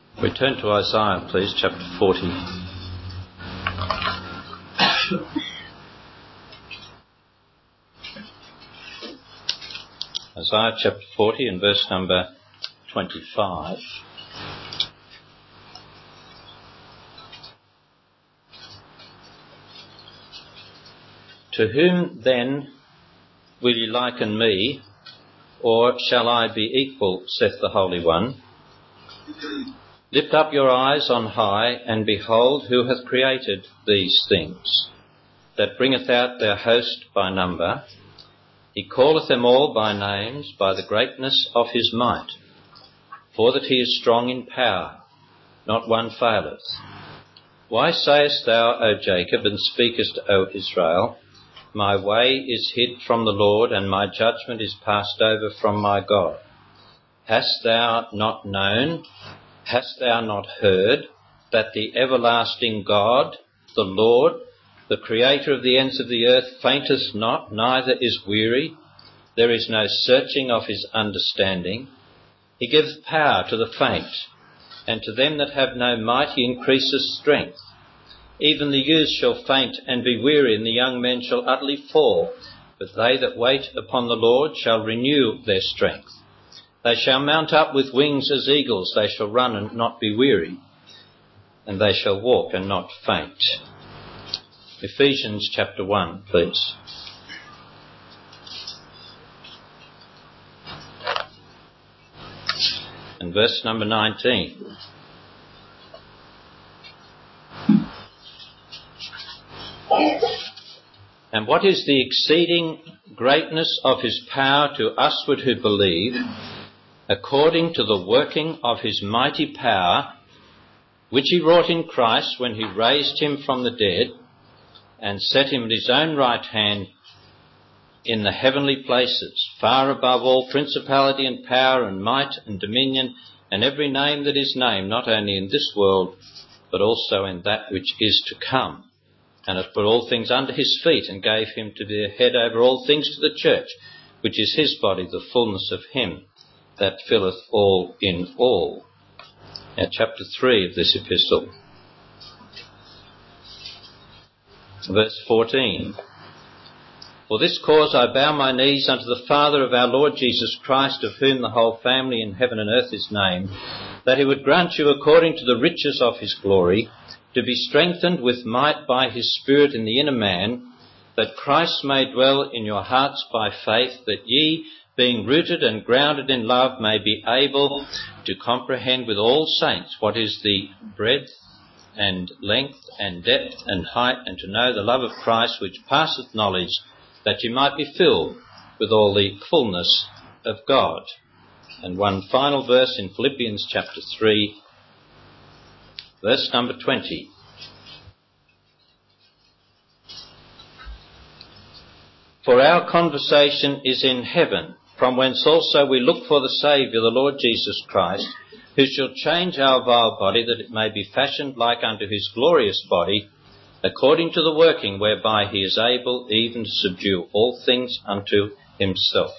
We turn to Isaiah, please, chapter 40. Isaiah chapter 40 and verse number 25. To whom then will ye liken me, or shall I be equal, saith the Holy One? Lift up your eyes on high, and behold, who hath created these things, that bringeth out their host by number. He calleth them all by names, by the greatness of his might. For that he is strong in power, not one faileth. Why sayest thou, O Jacob, and speakest, O Israel, my way is hid from the Lord, and my judgment is passed over from my God? Hast thou not known, hast thou not heard, that the everlasting God, the Lord, the Creator of the ends of the earth, fainteth not, neither is weary? There is no searching of his understanding. He giveth power to the faint, and to them that have no might he increaseth strength. Even the youth shall faint and be weary, and the young men shall utterly fall. But they that wait upon the Lord shall renew their strength. They shall mount up with wings as eagles. They shall run and not be weary, and they shall walk and not faint. Ephesians chapter 1, please. And verse number 19. And what is the exceeding greatness of his power to usward who believe, according to the working of his mighty power, which he wrought in Christ when he raised him from the dead, and set him at his own right hand in the heavenly places, far above all principality and power and might and dominion, and every name that is named, not only in this world, but also in that which is to come. And hath put all things under his feet, and gave him to be a head over all things to the church, which is his body, the fullness of him that filleth all in all. Now, chapter 3 of this epistle, verse 14. For this cause I bow my knees unto the Father of our Lord Jesus Christ, of whom the whole family in heaven and earth is named, that he would grant you, according to the riches of his glory, to be strengthened with might by his Spirit in the inner man, that Christ may dwell in your hearts by faith, that ye, being rooted and grounded in love, may be able to comprehend with all saints what is the breadth and length and depth and height, and to know the love of Christ which passeth knowledge, that ye might be filled with all the fullness of God. And one final verse in Philippians chapter 3, verse number 20. For our conversation is in heaven, from whence also we look for the Saviour, the Lord Jesus Christ, who shall change our vile body, that it may be fashioned like unto his glorious body, according to the working whereby he is able even to subdue all things unto himself.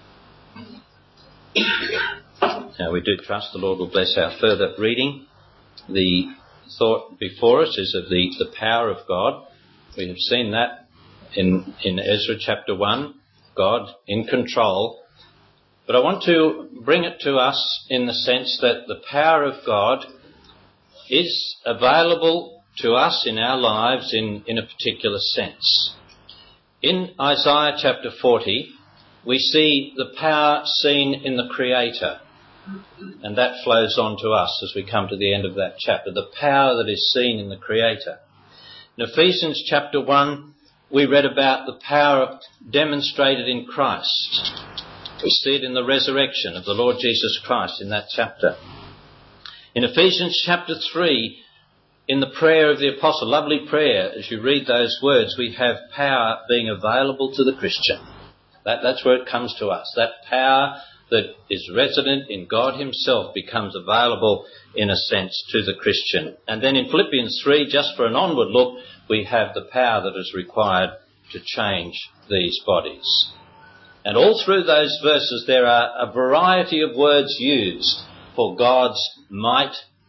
Now, we do trust the Lord will bless our further reading. The thought before us is of the power of God. We have seen that in Ezra chapter 1, God in control. But I want to bring it to us in the sense that the power of God is available to us in our lives in a particular sense. In Isaiah chapter 40, we see the power seen in the Creator. And that flows on to us as we come to the end of that chapter, the power that is seen in the Creator. In Ephesians chapter 1, we read about the power demonstrated in Christ. We see it in the resurrection of the Lord Jesus Christ in that chapter. In Ephesians chapter 3, in the prayer of the apostle, lovely prayer, as you read those words, we have power being available to the Christian. That's where it comes to us. That power that is resident in God himself becomes available, in a sense, to the Christian. And then in Philippians 3, just for an onward look, we have the power that is required to change these bodies. And all through those verses there are a variety of words used for God's might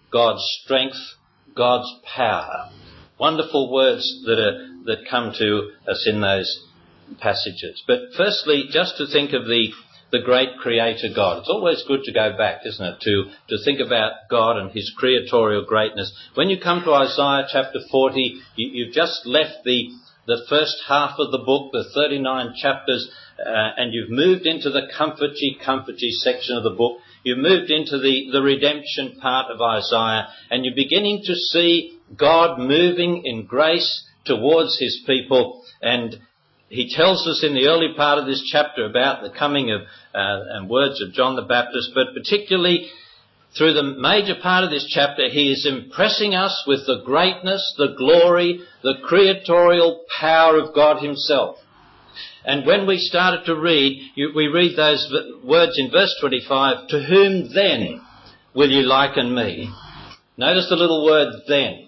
God's strength, God's power. Wonderful words that come to us in those passages. But firstly, just to think of the great creator God. It's always good to go back, isn't it, to think about God and his creatorial greatness. When you come to Isaiah chapter 40, you've just left the first half of the book, the 39 chapters, and you've moved into the comforty section of the book. You've moved into the redemption part of Isaiah, and you're beginning to see God moving in grace towards his people. And he tells us in the early part of this chapter about the coming of and words of John the Baptist, but particularly through the major part of this chapter, he is impressing us with the greatness, the glory, the creatorial power of God himself. And when we started to read, we read those words in verse 25, to whom then will you liken me? Notice the little word then.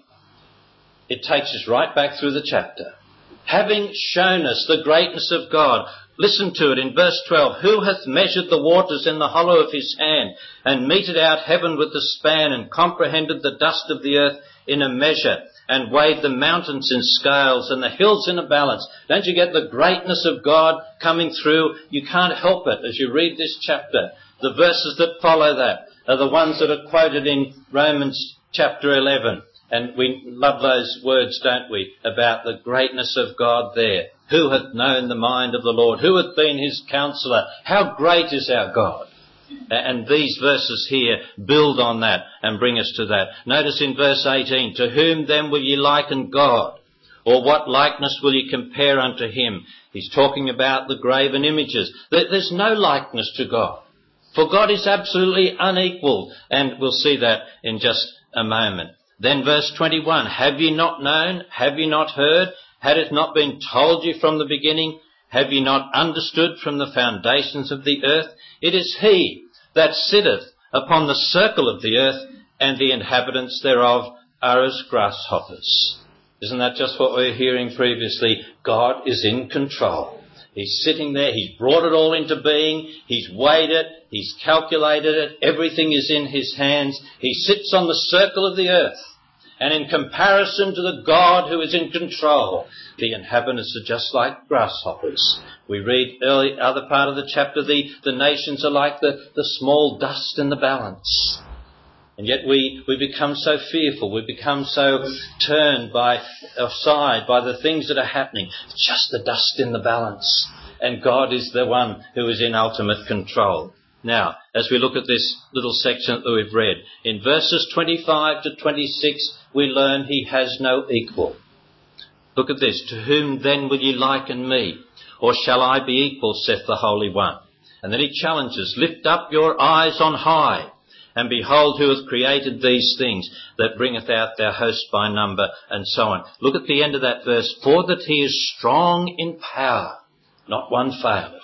It takes us right back through the chapter. Having shown us the greatness of God, listen to it in verse 12. Who hath measured the waters in the hollow of his hand, and meted out heaven with the span, and comprehended the dust of the earth in a measure, and weighed the mountains in scales, and the hills in a balance? Don't you get the greatness of God coming through? You can't help it as you read this chapter. The verses that follow that are the ones that are quoted in Romans chapter 11. And we love those words, don't we, about the greatness of God there. Who hath known the mind of the Lord? Who hath been his counsellor? How great is our God? And these verses here build on that and bring us to that. Notice in verse 18, to whom then will ye liken God? Or what likeness will ye compare unto him? He's talking about the graven images. There's no likeness to God. For God is absolutely unequalled. And we'll see that in just a moment. Then verse 21, have ye not known? Have ye not heard? Had it not been told you from the beginning? Have ye not understood from the foundations of the earth? It is he that sitteth upon the circle of the earth, and the inhabitants thereof are as grasshoppers. Isn't that just what we were hearing previously? God is in control. He's sitting there, he's brought it all into being, he's weighed it, he's calculated it, everything is in his hands. He sits on the circle of the earth. And in comparison to the God who is in control, the inhabitants are just like grasshoppers. We read other part of the chapter, the nations are like the small dust in the balance. And yet we become so fearful, we become so turned aside by the things that are happening. It's just the dust in the balance. And God is the one who is in ultimate control. Now, as we look at this little section that we've read, in verses 25 to 26, we learn he has no equal. Look at this. To whom then will ye liken me? Or shall I be equal, saith the Holy One? And then he challenges, lift up your eyes on high, and behold who hath created these things, that bringeth out their host by number, and so on. Look at the end of that verse. For that he is strong in power, not one faileth.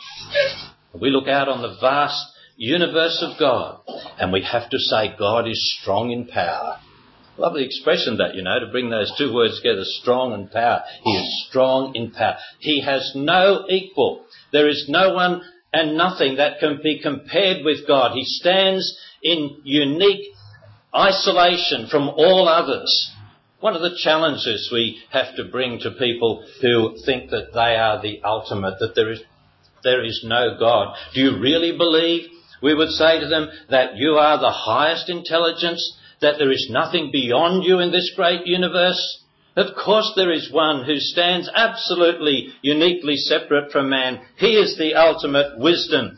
We look out on the vast universe of God, and we have to say God is strong in power. Lovely expression that, to bring those two words together, strong and power. He is strong in power. He has no equal. There is no one and nothing that can be compared with God. He stands in unique isolation from all others. One of the challenges we have to bring to people who think that they are the ultimate, that there is no God. Do you really believe, we would say to them, that you are the highest intelligence, that there is nothing beyond you in this great universe? Of course there is one who stands absolutely uniquely separate from man. He is the ultimate wisdom.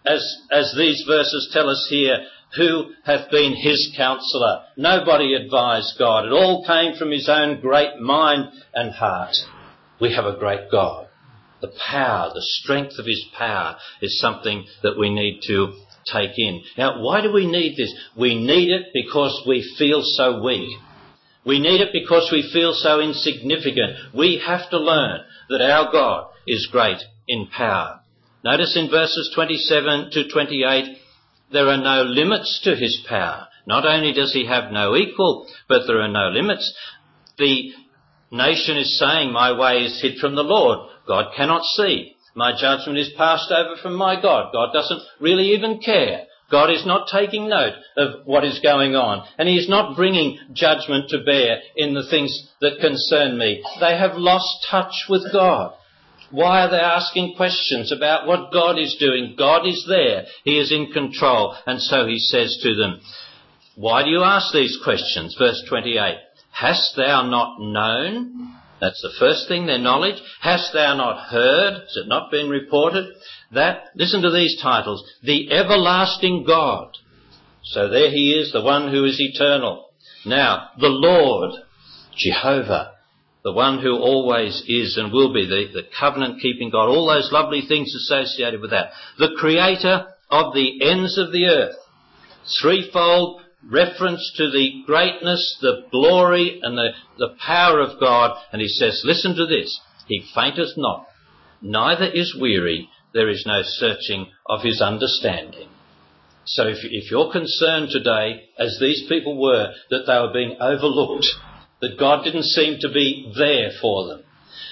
As these verses tell us here, who hath been his counsellor? Nobody advised God. It all came from his own great mind and heart. We have a great God. The power, the strength of his power is something that we need to take in. Now, why do we need this? We need it because we feel so weak. We need it because we feel so insignificant. We have to learn that our God is great in power. Notice in verses 27 to 28, there are no limits to his power. Not only does he have no equal, but there are no limits. The nation is saying, my way is hid from the Lord. God cannot see. My judgment is passed over from my God. God doesn't really even care. God is not taking note of what is going on, and he is not bringing judgment to bear in the things that concern me. They have lost touch with God. Why are they asking questions about what God is doing? God is there. He is in control. And so he says to them, why do you ask these questions? Verse 28, hast thou not known? That's the first thing, their knowledge. Hast thou not heard? Has it not been reported? That, listen to these titles, the everlasting God. So there he is, the one who is eternal. Now, the Lord, Jehovah, the one who always is and will be, the covenant-keeping God, all those lovely things associated with that. The creator of the ends of the earth. Threefold reference to the greatness, the glory and the power of God. And he says, listen to this, he fainteth not, neither is weary, there is no searching of his understanding. So if you're concerned today, as these people were, that they were being overlooked, that God didn't seem to be there for them,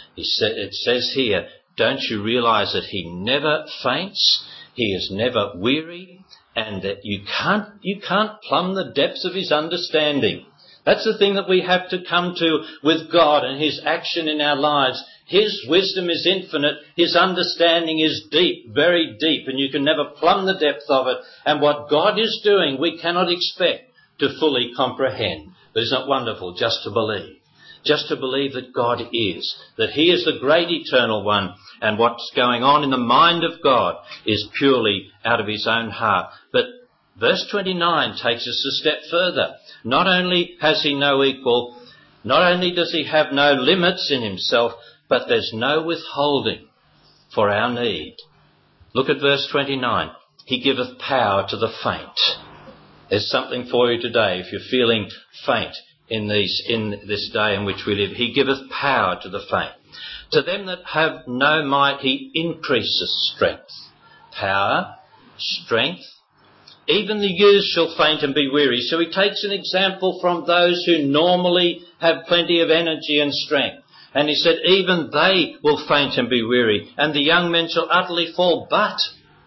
it says here, don't you realise that he never faints, he is never weary, and that you can't plumb the depths of his understanding. That's the thing that we have to come to with God and his action in our lives. His wisdom is infinite, his understanding is deep, very deep, and you can never plumb the depth of it. And what God is doing, we cannot expect to fully comprehend. But isn't it wonderful just to believe? Just to believe that God is, that he is the great eternal one, and what's going on in the mind of God is purely out of his own heart. But verse 29 takes us a step further. Not only has he no equal, not only does he have no limits in himself, but there's no withholding for our need. Look at verse 29. He giveth power to the faint. There's something for you today if you're feeling faint in this day in which we live. He giveth power to the faint. To them that have no might, he increases strength. Power, strength. Even the youths shall faint and be weary. So he takes an example from those who normally have plenty of energy and strength. And he said, even they will faint and be weary, and the young men shall utterly fall. But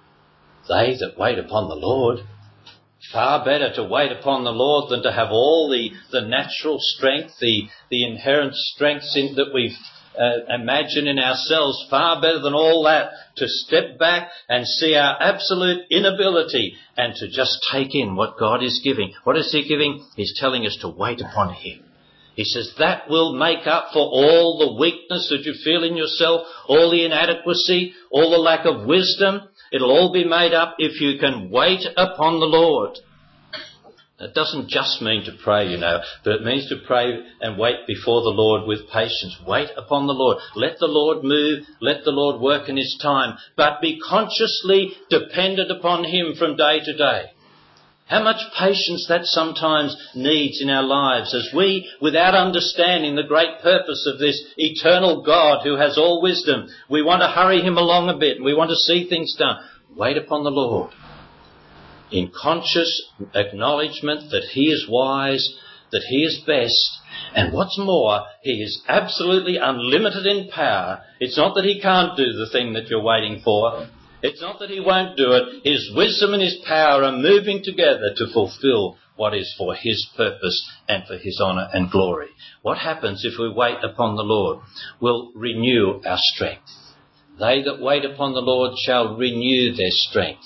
they that wait upon the Lord, far better to wait upon the Lord than to have all the natural strength, the inherent strengths that we've imagine in ourselves, far better than all that, to step back and see our absolute inability and to just take in what God is giving. What is he giving? He's telling us to wait upon him. He says that will make up for all the weakness that you feel in yourself, all the inadequacy, all the lack of wisdom. It'll all be made up if you can wait upon the Lord. It doesn't just mean to pray, but it means to pray and wait before the Lord with patience. Wait upon the Lord. Let the Lord move. Let the Lord work in his time. But be consciously dependent upon him from day to day. How much patience that sometimes needs in our lives as we, without understanding the great purpose of this eternal God who has all wisdom, we want to hurry him along a bit and we want to see things done. Wait upon the Lord in conscious acknowledgement that he is wise, that he is best, and what's more, he is absolutely unlimited in power. It's not that he can't do the thing that you're waiting for. It's not that he won't do it. His wisdom and his power are moving together to fulfill what is for his purpose and for his honour and glory. What happens if we wait upon the Lord? We'll renew our strength. They that wait upon the Lord shall renew their strength.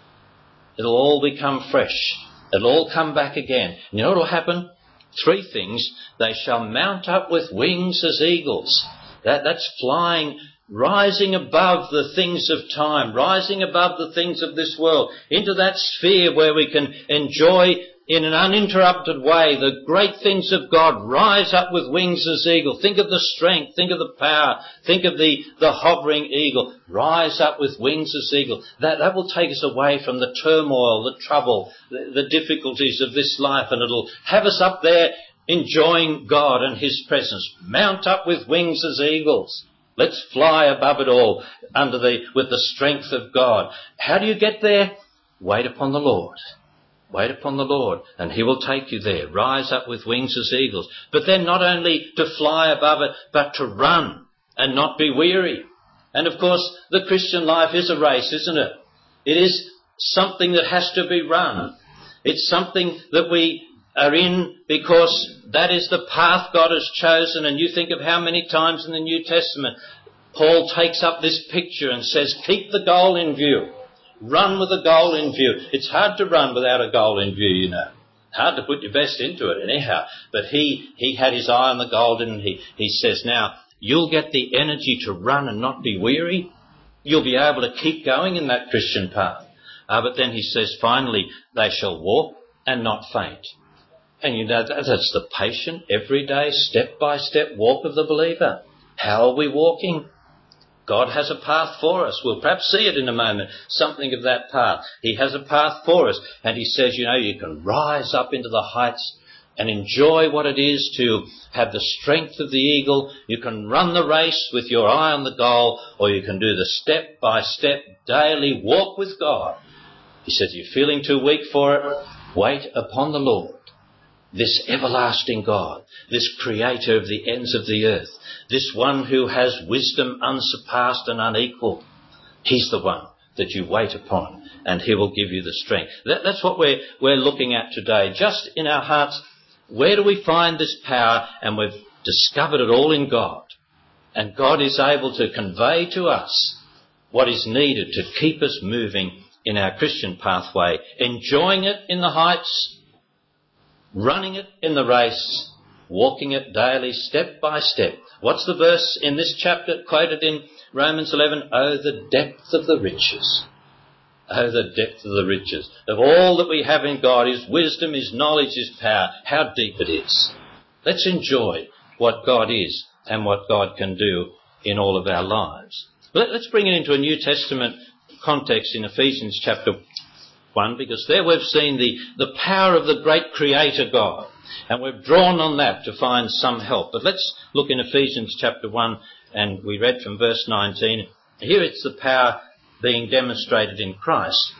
It'll all become fresh. It'll all come back again. And you know what will happen? 3 things. They shall mount up with wings as eagles. That's flying, rising above the things of time, rising above the things of this world, into that sphere where we can enjoy in an uninterrupted way the great things of God. Rise up with wings as eagle. Think of the strength, think of the power, think of the hovering eagle. Rise up with wings as eagle. That will take us away from the turmoil, the trouble, the difficulties of this life, and it'll have us up there enjoying God and his presence. Mount up with wings as eagles. Let's fly above it all with the strength of God. How do you get there? Wait upon the Lord. Wait upon the Lord, and he will take you there. Rise up with wings as eagles. But then not only to fly above it, but to run and not be weary. And of course, the Christian life is a race, isn't it? It is something that has to be run. It's something that we are in because that is the path God has chosen. And you think of how many times in the New Testament Paul takes up this picture and says, keep the goal in view. Run with a goal in view. It's hard to run without a goal in view, you know. Hard to put your best into it anyhow. But he had his eye on the goal, didn't he? He says, now, you'll get the energy to run and not be weary. You'll be able to keep going in that Christian path. But then he says, finally, they shall walk and not faint. And you know, that's the patient, everyday, step-by-step walk of the believer. How are we walking? God has a path for us. We'll perhaps see it in a moment, something of that path. He has a path for us. And he says, you know, you can rise up into the heights and enjoy what it is to have the strength of the eagle. You can run the race with your eye on the goal, or you can do the step-by-step daily walk with God. He says, you're feeling too weak for it? Wait upon the Lord, this everlasting God, this creator of the ends of the earth, this one who has wisdom unsurpassed and unequalled. He's the one that you wait upon, and he will give you the strength. That's what we're looking at today. Just in our hearts, where do we find this power? And we've discovered it all in God. And God is able to convey to us what is needed to keep us moving in our Christian pathway, enjoying it in the heights, running it in the race, walking it daily, step by step. What's the verse in this chapter quoted in Romans 11? Oh, the depth of the riches. Oh, the depth of the riches. Of all that we have in God, His wisdom, His knowledge, His power, how deep it is. Let's enjoy what God is and what God can do in all of our lives. Let's bring it into a New Testament context in Ephesians chapter 1, because there we've seen the power of the great Creator God, and we've drawn on that to find some help. But let's look in Ephesians chapter 1, and we read from verse 19. Here it's the power being demonstrated in Christ.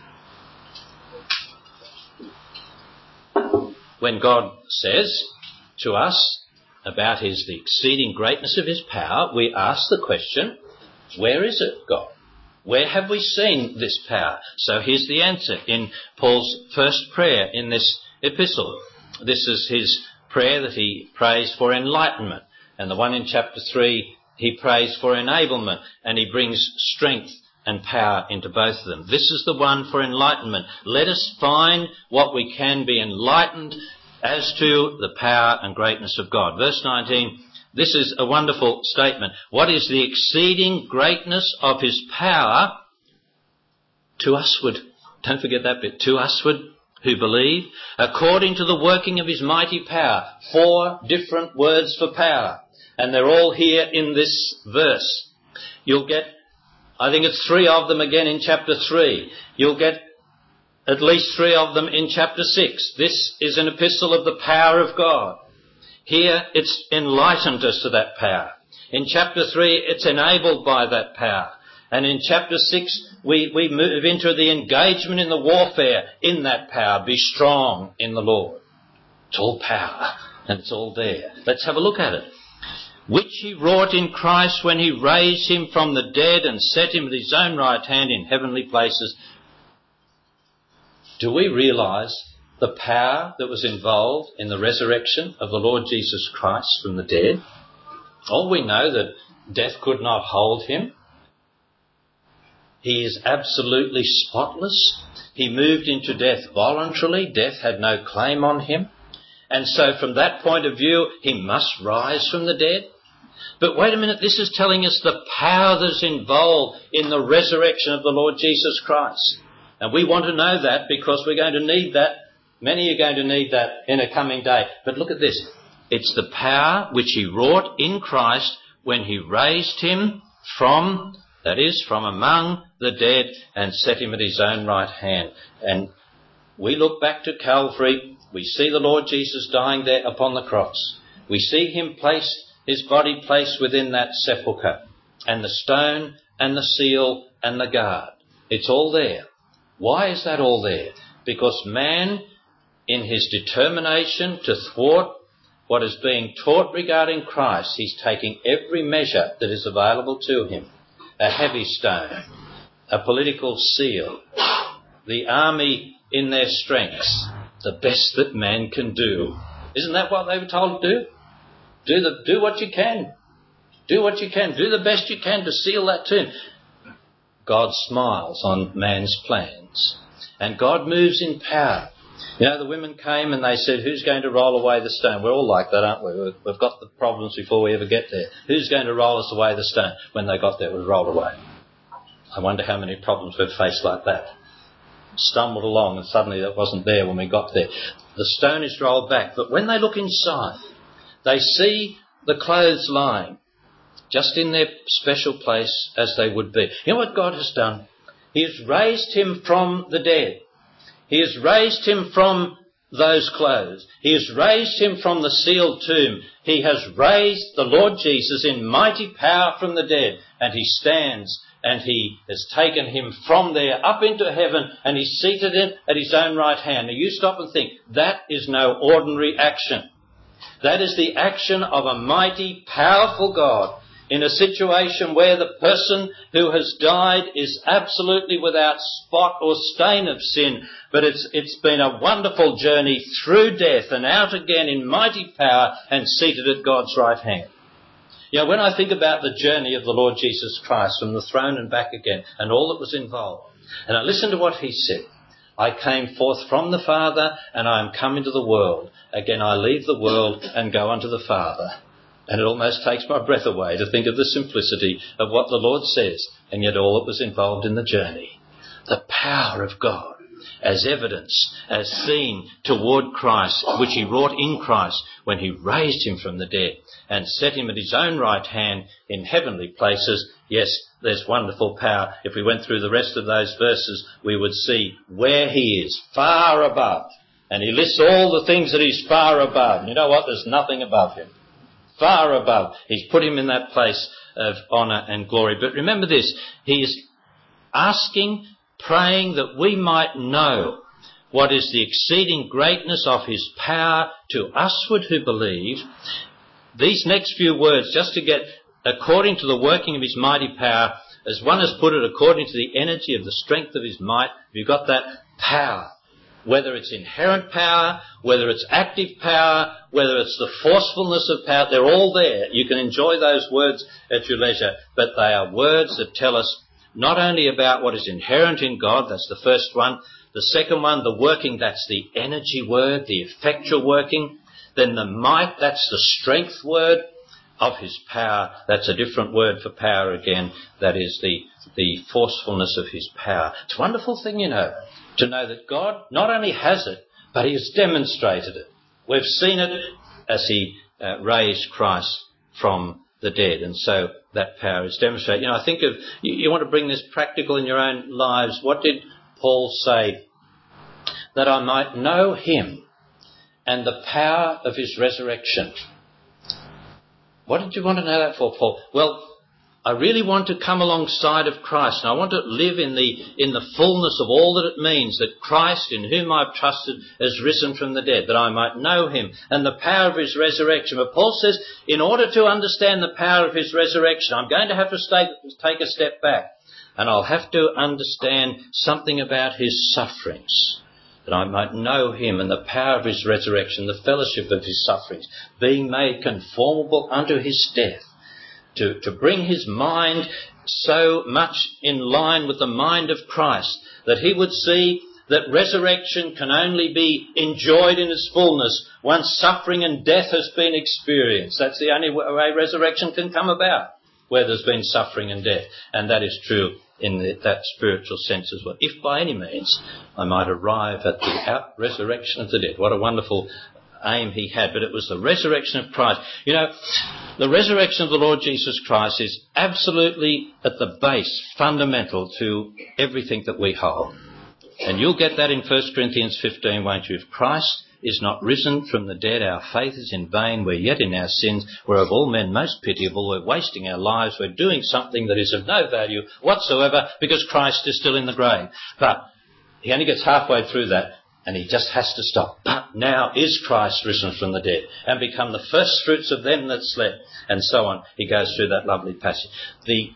When God says to us about the exceeding greatness of His power, we ask the question, where is it, God? Where have we seen this power? So here's the answer in Paul's first prayer in this epistle. This is his prayer that he prays for enlightenment. And the one in chapter 3, he prays for enablement, and he brings strength and power into both of them. This is the one for enlightenment. Let us find what we can be enlightened as to the power and greatness of God. Verse 19, this is a wonderful statement. What is the exceeding greatness of His power to usward? Don't forget that bit. To usward who believe, according to the working of His mighty power. 4 different words for power. And they're all here in this verse. You'll get, I think it's 3 of them again in chapter 3. You'll get at least 3 of them in chapter 6. This is an epistle of the power of God. Here it's enlightened us to that power. In chapter 3 it's enabled by that power. And in chapter 6 we move into the engagement in the warfare in that power. Be strong in the Lord. It's all power and it's all there. Let's have a look at it. Which He wrought in Christ when He raised Him from the dead and set Him at His own right hand in heavenly places. Do we realise the power that was involved in the resurrection of the Lord Jesus Christ from the dead? Oh, we know that death could not hold Him. He is absolutely spotless. He moved into death voluntarily. Death had no claim on Him. And so from that point of view, He must rise from the dead. But wait a minute, this is telling us the power that's involved in the resurrection of the Lord Jesus Christ. And we want to know that because we're going to need that. Many are going to need that in a coming day. But look at this. It's the power which He wrought in Christ when He raised Him from among the dead and set Him at His own right hand. And we look back to Calvary. We see the Lord Jesus dying there upon the cross. We see Him His body placed within that sepulchre. And the stone and the seal and the guard. It's all there. Why is that all there? Because man, in his determination to thwart what is being taught regarding Christ, he's taking every measure that is available to him. A heavy stone, a political seal, the army in their strengths, the best that man can do. Isn't that what they were told to do? Do what you can. Do what you can. Do the best you can to seal that tomb. God smiles on man's plans. And God moves in power. You know, the women came and they said, who's going to roll away the stone? We're all like that, aren't we? We've got the problems before we ever get there. Who's going to roll us away the stone? When they got there, it was rolled away. I wonder how many problems we've faced like that. Stumbled along and suddenly that wasn't there when we got there. The stone is rolled back. But when they look inside, they see the clothes lying just in their special place as they would be. You know what God has done? He has raised him from the dead. He has raised him from those clothes. He has raised him from the sealed tomb. He has raised the Lord Jesus in mighty power from the dead. And he stands and he has taken him from there up into heaven and he's seated him at his own right hand. Now you stop and think, that is no ordinary action. That is the action of a mighty, powerful God in a situation where the person who has died is absolutely without spot or stain of sin. But it's been a wonderful journey through death and out again in mighty power and seated at God's right hand. You know, when I think about the journey of the Lord Jesus Christ from the throne and back again and all that was involved, and I listen to what he said, I came forth from the Father and I am come into the world. Again I leave the world and go unto the Father. And it almost takes my breath away to think of the simplicity of what the Lord says, and yet all that was involved in the journey. The power of God as evidence, as seen toward Christ, which he wrought in Christ when he raised him from the dead and set him at his own right hand in heavenly places. Yes, there's wonderful power. If we went through the rest of those verses, we would see where he is, far above. And he lists all the things that he's far above. You know what? There's nothing above him. Far above. He's put him in that place of honour and glory. But remember this, he is asking, praying that we might know what is the exceeding greatness of his power to usward who believe. These next few words, just to get according to the working of his mighty power, as one has put it, according to the energy of the strength of his might. You've got that power. Whether it's inherent power, whether it's active power, whether it's the forcefulness of power, they're all there. You can enjoy those words at your leisure, but they are words that tell us not only about what is inherent in God, that's the first one. The second one, the working, that's the energy word, the effectual working. Then the might, that's the strength word of his power. That's a different word for power again. That is the forcefulness of his power. It's a wonderful thing, you know, to know that God not only has it, but he has demonstrated it. We've seen it as he raised Christ from the dead, and so that power is demonstrated. You know, I think of, you want to bring this practical in your own lives. What did Paul say? That I might know him and the power of his resurrection. What did you want to know that for, Paul? Well, I really want to come alongside of Christ, and I want to live in the fullness of all that it means that Christ, in whom I've trusted, has risen from the dead, that I might know him and the power of his resurrection. But Paul says, in order to understand the power of his resurrection, I'm going to have to take a step back, and I'll have to understand something about his sufferings, that I might know him and the power of his resurrection, the fellowship of his sufferings, being made conformable unto his death. To bring his mind so much in line with the mind of Christ that he would see that resurrection can only be enjoyed in its fullness once suffering and death has been experienced. That's the only way resurrection can come about, where there's been suffering and death. And that is true in that spiritual sense as well. If by any means I might arrive at the resurrection of the dead. What a wonderful aim he had, but it was the resurrection of Christ. You know, the resurrection of the Lord Jesus Christ is absolutely at the base, fundamental to everything that we hold. And you'll get that in 1 Corinthians 15, won't you? If Christ is not risen from the dead, our faith is in vain, we're yet in our sins, we're of all men most pitiable, we're wasting our lives, we're doing something that is of no value whatsoever because Christ is still in the grave. But he only gets halfway through that, and he just has to stop. But now is Christ risen from the dead and become the first fruits of them that slept, and so on. He goes through that lovely passage. The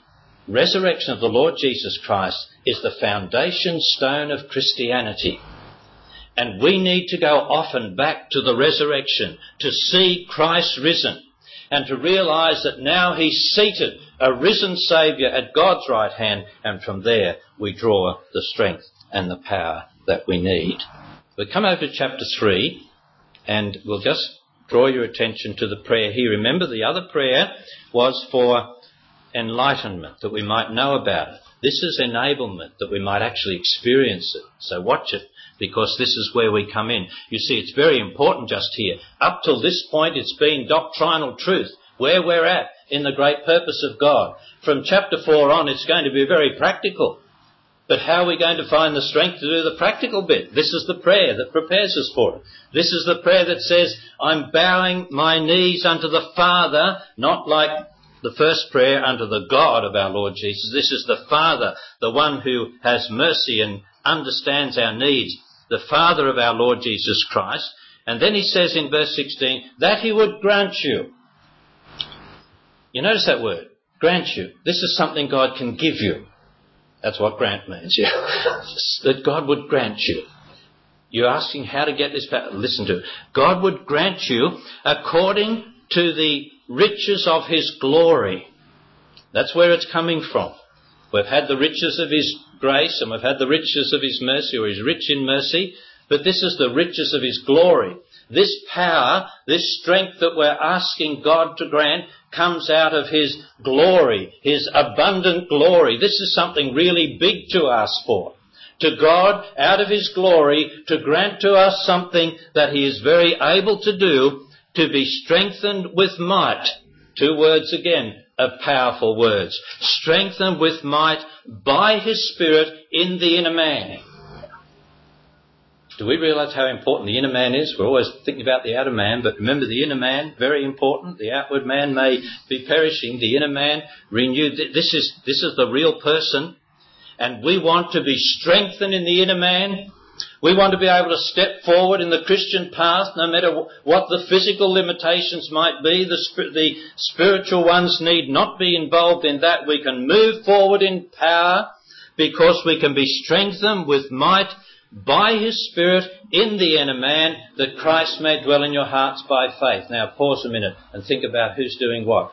resurrection of the Lord Jesus Christ is the foundation stone of Christianity. And we need to go often back to the resurrection to see Christ risen and to realise that now he's seated, a risen Saviour at God's right hand, and from there we draw the strength and the power that we need. We'll come over to chapter 3 and we'll just draw your attention to the prayer here. Remember, the other prayer was for enlightenment, that we might know about it. This is enablement, that we might actually experience it. So watch it, because this is where we come in. You see, it's very important just here. Up till this point, it's been doctrinal truth, where we're at in the great purpose of God. From chapter 4 on, it's going to be very practical. But how are we going to find the strength to do the practical bit? This is the prayer that prepares us for it. This is the prayer that says, I'm bowing my knees unto the Father, not like the first prayer unto the God of our Lord Jesus. This is the Father, the one who has mercy and understands our needs, the Father of our Lord Jesus Christ. And then he says in verse 16, that he would grant you. You notice that word, grant you. This is something God can give you. That's what grant means, yeah. That God would grant you. You're asking how to get this back. Listen to it. God would grant you according to the riches of his glory. That's where it's coming from. We've had the riches of his grace and we've had the riches of his mercy, or he's rich in mercy, but this is the riches of his glory. This power, this strength that we're asking God to grant comes out of his glory, his abundant glory. This is something really big to ask for. To God, out of his glory, to grant to us something that he is very able to do, to be strengthened with might. 2 words again of powerful words. Strengthened with might by his Spirit in the inner man. Do we realise how important the inner man is? We're always thinking about the outer man, but remember the inner man, very important. The outward man may be perishing. The inner man renewed. This is the real person. And we want to be strengthened in the inner man. We want to be able to step forward in the Christian path, no matter what the physical limitations might be. The spiritual ones need not be involved in that. We can move forward in power because we can be strengthened with might by his Spirit in the inner man, that Christ may dwell in your hearts by faith. Now pause a minute and think about who's doing what.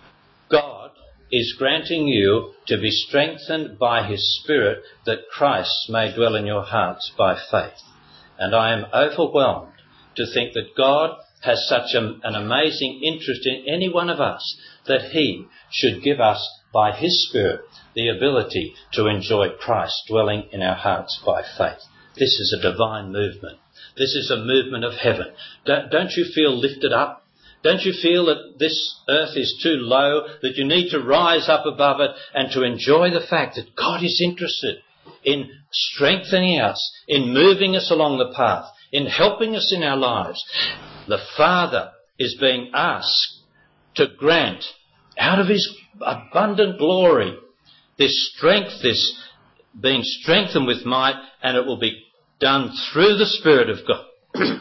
God is granting you to be strengthened by his Spirit, that Christ may dwell in your hearts by faith. And I am overwhelmed to think that God has such an amazing interest in any one of us, that he should give us by his Spirit the ability to enjoy Christ dwelling in our hearts by faith. This is a divine movement. This is a movement of heaven. Don't you feel lifted up? Don't you feel that this earth is too low, that you need to rise up above it and to enjoy the fact that God is interested in strengthening us, in moving us along the path, in helping us in our lives? The Father is being asked to grant, out of his abundant glory, this strength, this being strengthened with might, and it will be done through the Spirit of God,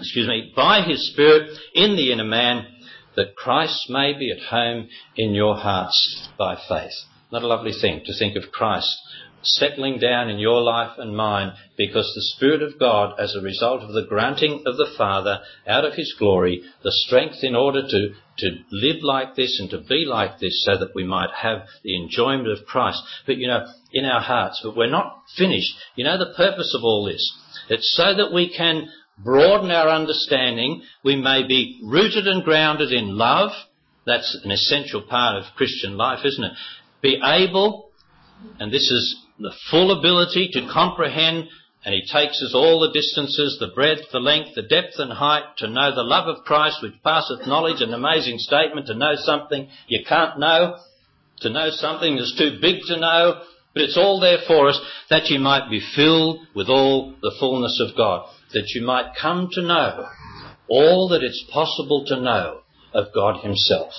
by his Spirit in the inner man, that Christ may be at home in your hearts by faith. Not a lovely thing to think of Christ settling down in your life and mine, because the Spirit of God, as a result of the granting of the Father out of his glory, the strength in order to live like this and to be like this, so that we might have the enjoyment of Christ. But in our hearts, but we're not finished. The purpose of all this. It's so that we can broaden our understanding. We may be rooted and grounded in love. That's an essential part of Christian life, isn't it? Be able, and this is the full ability to comprehend, and he takes us all the distances, the breadth, the length, the depth and height, to know the love of Christ which passeth knowledge, an amazing statement, to know something you can't know, to know something that's too big to know, but it's all there for us, that you might be filled with all the fullness of God, that you might come to know all that it's possible to know of God himself.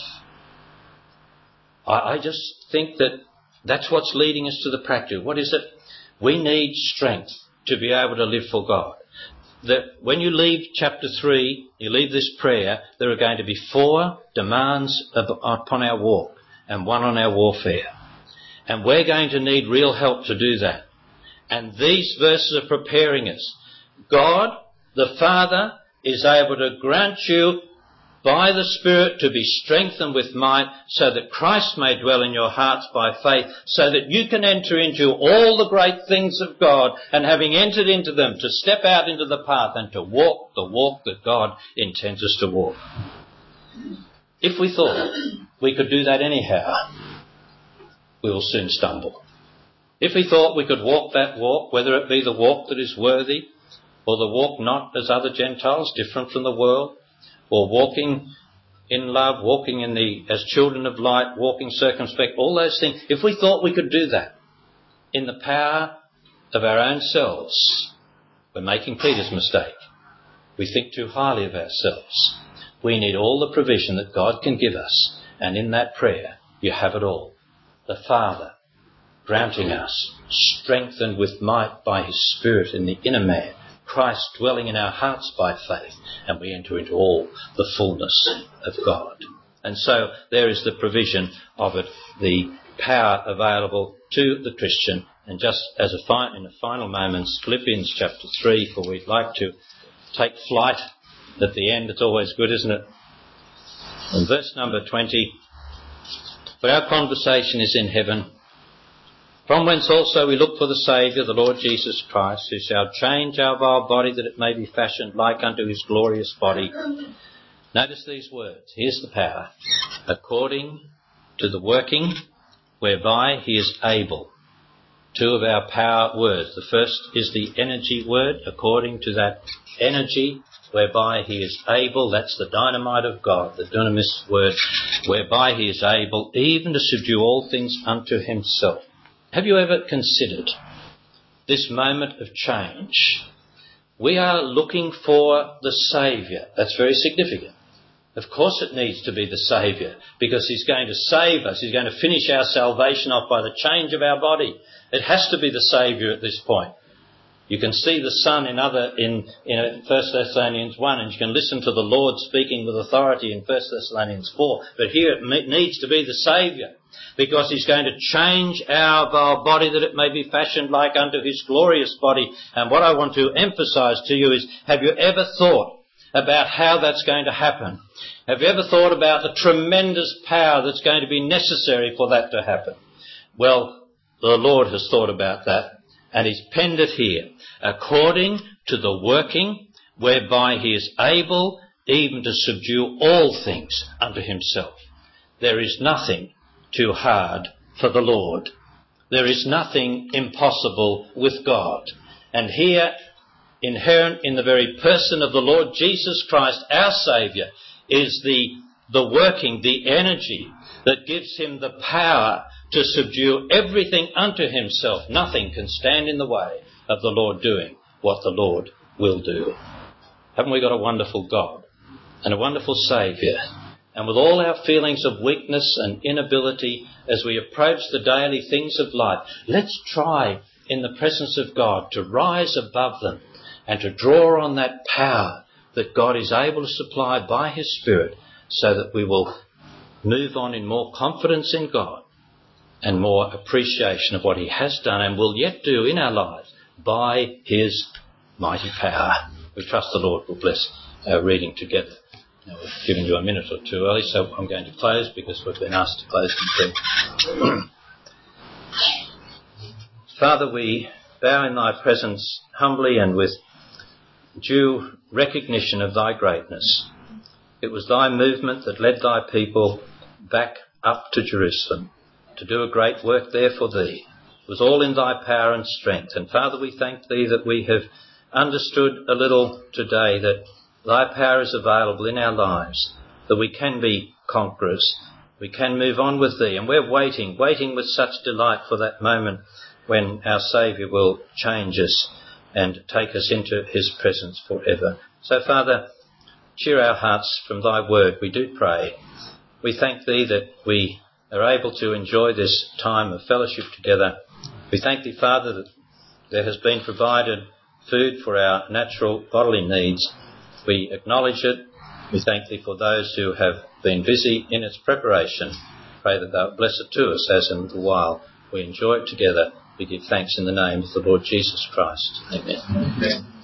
I just think that that's what's leading us to the practical. What is it? We need strength to be able to live for God. That when you leave chapter 3, you leave this prayer, there are going to be 4 demands upon our walk and 1 on our warfare. And we're going to need real help to do that. And these verses are preparing us. God, the Father, is able to grant you by the Spirit to be strengthened with might, so that Christ may dwell in your hearts by faith, so that you can enter into all the great things of God, and having entered into them, to step out into the path and to walk the walk that God intends us to walk. If we thought we could do that anyhow, we will soon stumble. If we thought we could walk that walk, whether it be the walk that is worthy, or the walk not as other Gentiles, different from the world, or walking in love, walking as children of light, walking circumspect, all those things, if we thought we could do that in the power of our own selves, we're making Peter's mistake. We think too highly of ourselves. We need all the provision that God can give us, and in that prayer you have it all. The Father granting us, strengthened with might by His Spirit in the inner man, Christ dwelling in our hearts by faith, and we enter into all the fullness of God. And so there is the provision of it, the power available to the Christian. And just as in the final moments, Philippians chapter 3, for we'd like to take flight at the end. It's always good, isn't it? In verse number 20, but our conversation is in heaven, from whence also we look for the Saviour, the Lord Jesus Christ, who shall change our vile body, that it may be fashioned like unto His glorious body. Notice these words. Here's the power. According to the working whereby He is able. Two of our power words. The first is the energy word. According to that energy whereby He is able. That's the dynamite of God, the dunamis word, whereby He is able even to subdue all things unto Himself. Have you ever considered this moment of change? We are looking for the Saviour. That's very significant. Of course it needs to be the Saviour, because He's going to save us. He's going to finish our salvation off by the change of our body. It has to be the Saviour at this point. You can see the Son in 1 Thessalonians 1, and you can listen to the Lord speaking with authority in 1 Thessalonians 4. But here it needs to be the Saviour, because He's going to change our vile body, that it may be fashioned like unto His glorious body. And what I want to emphasise to you is, have you ever thought about how that's going to happen? Have you ever thought about the tremendous power that's going to be necessary for that to happen? Well, the Lord has thought about that, and He's penned it here. According to the working whereby He is able even to subdue all things unto Himself. There is nothing too hard for the Lord. There is nothing impossible with God. And here, inherent in the very person of the Lord Jesus Christ, our Saviour, is the working, the energy that gives Him the power to subdue everything unto Himself. Nothing can stand in the way of the Lord doing what the Lord will do. Haven't we got a wonderful God and a wonderful Saviour? And with all our feelings of weakness and inability as we approach the daily things of life, let's try in the presence of God to rise above them and to draw on that power that God is able to supply by His Spirit, so that we will move on in more confidence in God and more appreciation of what He has done and will yet do in our lives by His mighty power. We trust the Lord will bless our reading together. Now, we've given you a minute or two early, so I'm going to close because we've been asked to close in prayer. Father, we bow in Thy presence humbly and with due recognition of Thy greatness. It was Thy movement that led Thy people back up to Jerusalem to do a great work there for Thee. It was all in Thy power and strength. And Father, we thank Thee that we have understood a little today that Thy power is available in our lives, that we can be conquerors. We can move on with Thee. And we're waiting with such delight for that moment when our Saviour will change us and take us into His presence forever. So, Father, cheer our hearts from Thy word, we do pray. We thank Thee that we are able to enjoy this time of fellowship together. We thank Thee, Father, that there has been provided food for our natural bodily needs. We acknowledge it. We thank Thee for those who have been busy in its preparation. Pray that Thou bless it to us as in a little while we enjoy it together. We give thanks in the name of the Lord Jesus Christ. Amen.